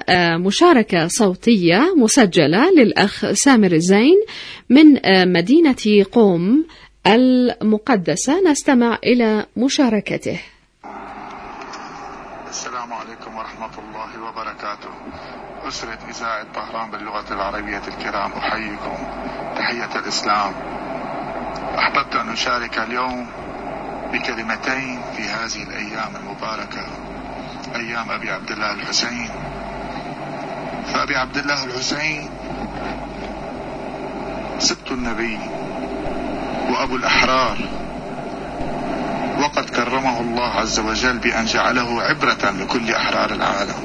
مشاركة صوتية مسجلة للأخ سامر الزين من مدينة قم المقدسة، نستمع إلى مشاركته. السلام عليكم ورحمة الله وبركاته. أسرة إذاعة طهران باللغة العربية الكرام، أحييكم تحية الإسلام. أحببت أن أشارك اليوم بكلمتين في هذه الأيام المباركة، أيام أبي عبد الله الحسين. فأبي عبد الله الحسين سبط النبي وأبو الأحرار، وقد كرمه الله عز وجل بأن جعله عبرة لكل أحرار العالم.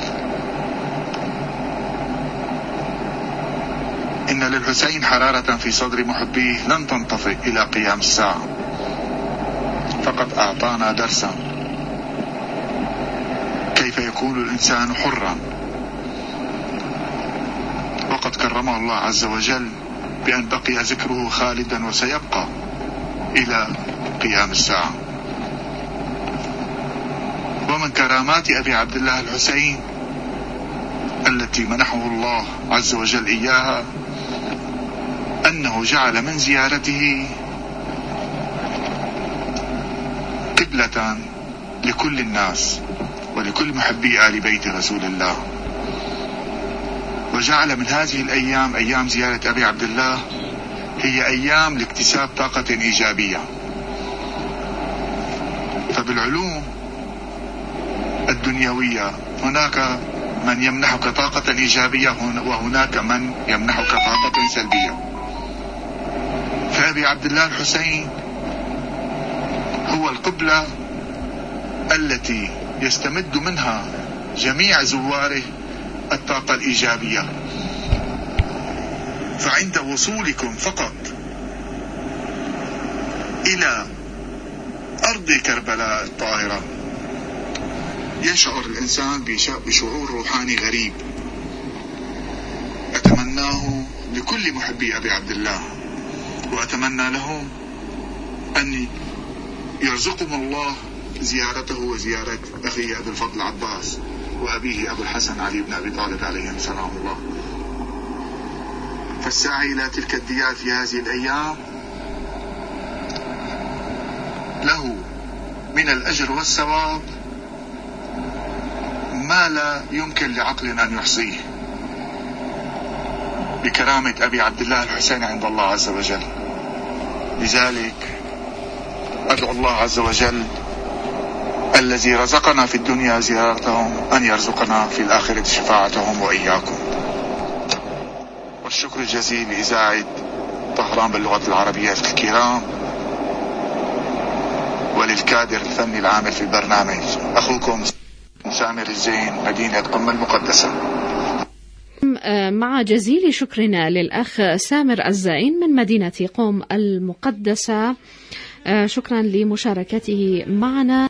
إن للحسين حرارة في صدر محبيه لن تنطفئ إلى قيام الساعة، فقد أعطانا درسا كيف يكون الإنسان حرا، وقد كرمه الله عز وجل بأن بقي ذكره خالدا وسيبقى إلى قيام الساعة. ومن كرامات أبي عبد الله الحسين التي منحه الله عز وجل إياها أنه جعل من زيارته قبلة لكل الناس ولكل محبي آل بيت رسول الله، وجعل من هذه الأيام، أيام زيارة أبي عبد الله، هي أيام لاكتساب طاقة إيجابية. فبالعلوم الدنيوية هناك من يمنحك طاقة إيجابية وهناك من يمنحك طاقة سلبية. فأبي عبد الله الحسين هو القبلة التي يستمد منها جميع زواره الطاقة الإيجابية. فعند وصولكم فقط إلى أرض كربلاء الطاهرة يشعر الإنسان بشعور روحاني غريب، أتمناه لكل محبي أبي عبد الله، وأتمنى لهم أن يرزقهم الله زيارته وزيارة أخيه أبي الفضل عباس وأبيه أبو الحسن علي بن أبي طالب عليهم سلام الله. فالسعي إلى تلك الديار في هذه الأيام له من الأجر والثواب ما لا يمكن لعقل أن يحصيه، بكرامة أبي عبد الله الحسين عند الله عز وجل. لذلك أدعو الله عز وجل الذي رزقنا في الدنيا زيارتهم أن يرزقنا في الآخرة شفاعتهم وإياكم. والشكر الجزيل لإذاعة طهران باللغة العربية الكرام، وللكادر الفني العامل في البرنامج، أخوكم سامر الزين، مدينة قم المقدسة. مع جزيل شكرنا للأخ سامر الزين من مدينة قم المقدسة، شكرا لمشاركته معنا.